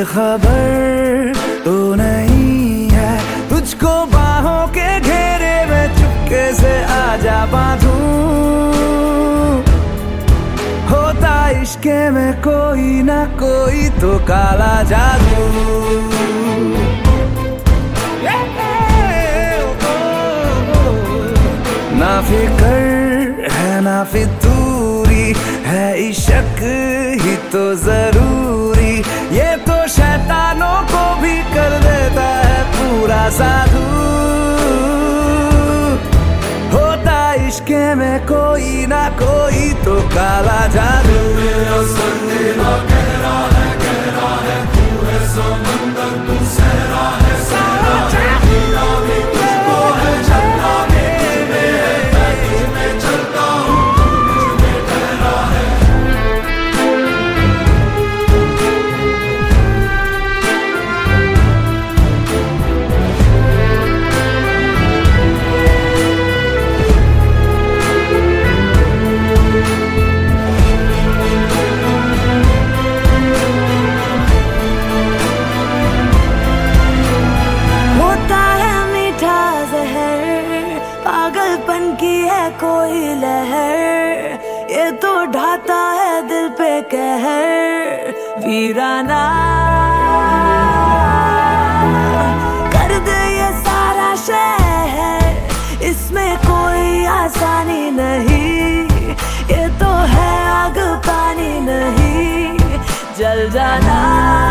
खबर तो नहीं है तुझको बाहों के घेरे में चुपके से आजा बांधूं। होता इश्के में कोई ना कोई तो काला जादू। ना फिकर है ना फितूरी है इश्क ही तो जरूरी। ये तो शैतानों को भी कर देता है पूरा साधु। होता इश्के में कोई ना कोई तो काला जादू। गहरा है तू है समंदर तू सहरा है सहरा हीरा भी तुझको है झरना में चलता हूँ तुझ में ठहरा है। पागलपन की है कोई लहर ये तो ढाता है दिल पे कहर। वीराना कर दे ये सारा शहर इसमें कोई आसानी नहीं। ये तो है आग पानी नहीं जल जाना।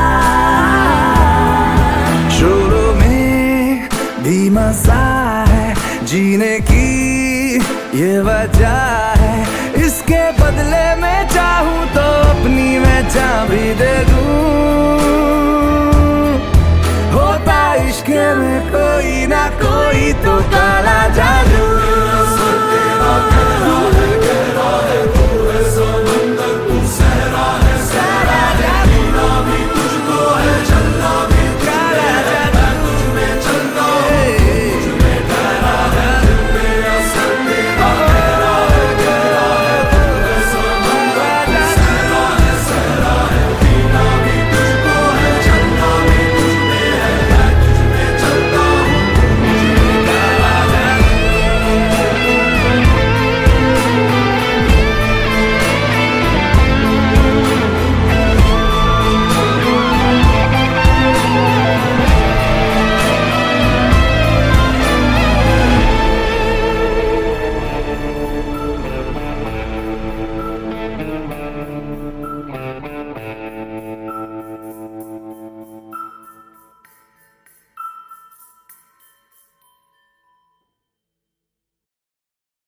शुरू में भी मजा है जीने की ये वजह है। इसके बदले में चाहूं तो अपनी मैं जान भी दे दूं। होता इश्क में कोई ना कोई तो काला जादू।